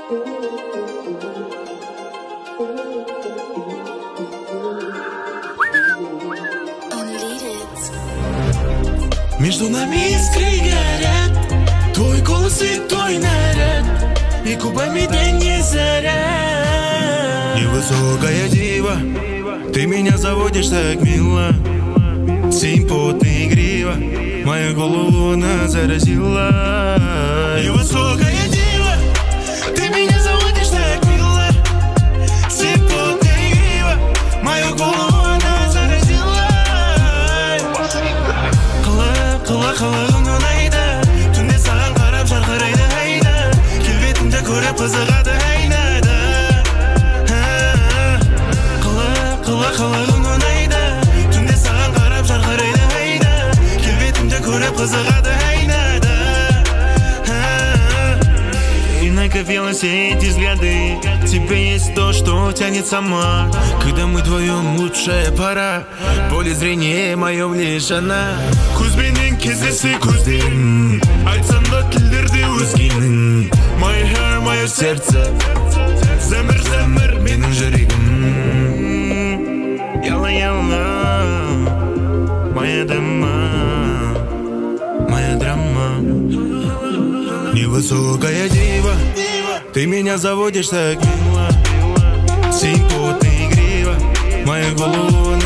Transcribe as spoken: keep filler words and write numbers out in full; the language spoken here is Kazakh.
Между нами искры горят, твой голос и твой наряд, и губами день не заряд. Невысокая дива, ты меня заводишь так мило, симпотная игрива, мою голову она заразила. Невысокая дива, ты меня заводишь так мило, симпотная игрива, мою голову она заразила. Қала қалағың ұнайды, түнде саған қарап жарқырайды айда, келбетіңді көріп қызығады айнады. Қала қалағың ұнайды, түнде саған қарап жарқырайды айда, келбетіңді көріп қызығады айнады. И накопилось все эти взгляды, тебе есть то, что тянет сама. Когда мы вдвоем лучшая пора, поле зрения мое лишь она. Көзбенен кездессе көзден, айтсам да тілдерде өзгенің. My hair, мое сердце, зәмір-зәмір менің жүрегім. Яла-яла, моя дама, моя драма. Невысокая дива, ты меня заводишь так мило, симпотная игрива, мою голову